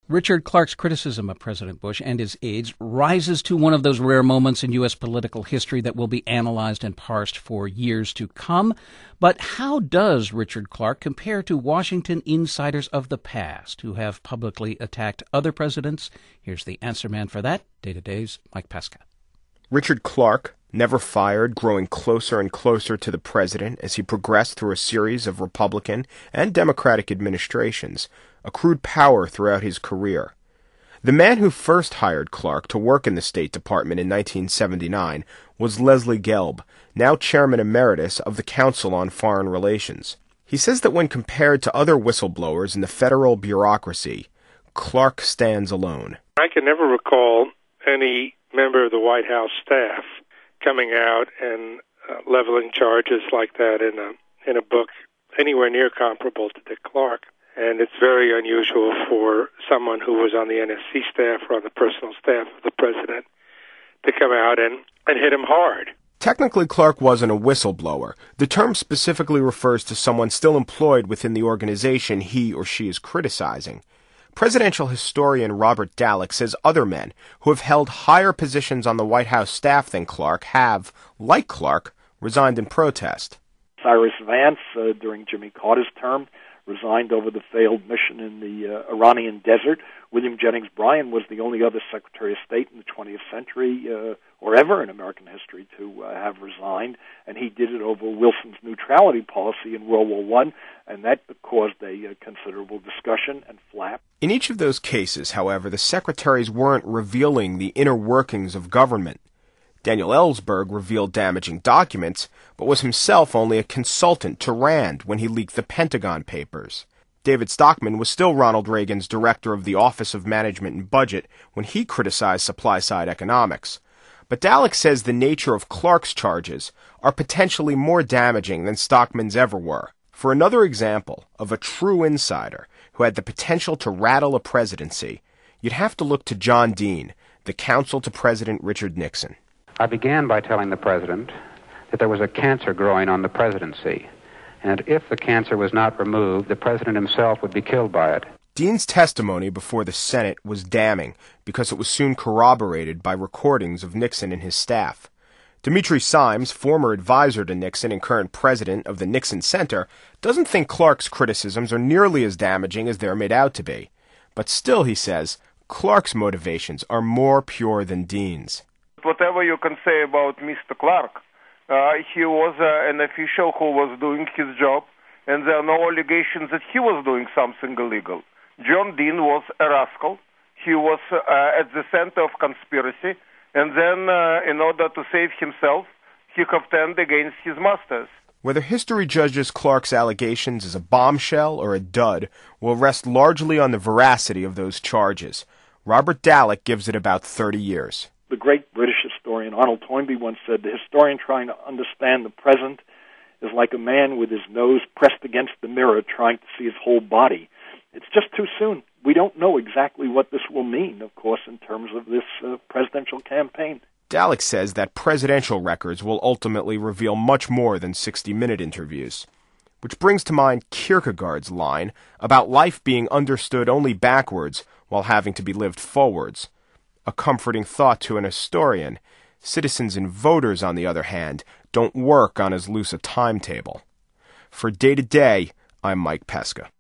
Richard Clarke's criticism of President Bush and his aides rises to one of those rare moments in U.S. political history that will be analyzed and parsed for years to come. But how does Richard Clarke compare to Washington insiders of the past who have publicly attacked other presidents? Here's the answer man for that, Day to Day's Mike Pesca. Richard Clarke, never fired, growing closer and closer to the president as he progressed through a series of Republican and Democratic administrations, accrued power throughout his career. The man who first hired Clarke to work in the State Department in 1979 was Leslie Gelb, now chairman emeritus of the Council on Foreign Relations. He says that when compared to other whistleblowers in the federal bureaucracy, Clarke stands alone. I can never recall any member of the White House staff coming out and leveling charges like that in a book anywhere near comparable to Dick Clarke. And it's very unusual for someone who was on the NSC staff or on the personal staff of the president to come out and hit him hard. Technically, Clarke wasn't a whistleblower. The term specifically refers to someone still employed within the organization he or she is criticizing. Presidential historian Robert Dallek says other men who have held higher positions on the White House staff than Clarke have, like Clarke, resigned in protest. Cyrus Vance, during Jimmy Carter's term, resigned over the failed mission in the Iranian desert. William Jennings Bryan was the only other Secretary of State in the 20th century, or ever in American history, to have resigned, and he did it over Wilson's neutrality policy in World War I, and that caused a considerable discussion and flap. In each of those cases, however, the secretaries weren't revealing the inner workings of government. Daniel Ellsberg revealed damaging documents, but was himself only a consultant to Rand when he leaked the Pentagon Papers. David Stockman was still Ronald Reagan's director of the Office of Management and Budget when he criticized supply-side economics. But Dallek says the nature of Clarke's charges are potentially more damaging than Stockman's ever were. For another example of a true insider who had the potential to rattle a presidency, you'd have to look to John Dean, the counsel to President Richard Nixon. I began by telling the president that there was a cancer growing on the presidency, and if the cancer was not removed, the president himself would be killed by it. Dean's testimony before the Senate was damning because it was soon corroborated by recordings of Nixon and his staff. Dimitri Simes, former advisor to Nixon and current president of the Nixon Center, doesn't think Clarke's criticisms are nearly as damaging as they're made out to be. But still, he says, Clarke's motivations are more pure than Dean's. Whatever you can say about Mr. Clarke, he was an official who was doing his job, and there are no allegations that he was doing something illegal. John Dean was a rascal. He was at the center of conspiracy, and then, in order to save himself, he have turned against his masters. Whether history judges Clarke's allegations as a bombshell or a dud will rest largely on the veracity of those charges. Robert Dallek gives it about 30 years. The great British historian Arnold Toynbee once said, "The historian trying to understand the present is like a man with his nose pressed against the mirror trying to see his whole body." It's just too soon. We don't know exactly what this will mean, of course, in terms of this presidential campaign. Dallek says that presidential records will ultimately reveal much more than 60-minute interviews. Which brings to mind Kierkegaard's line about life being understood only backwards while having to be lived forwards. A comforting thought to an historian. Citizens and voters, on the other hand, don't work on as loose a timetable. For Day to Day, I'm Mike Pesca.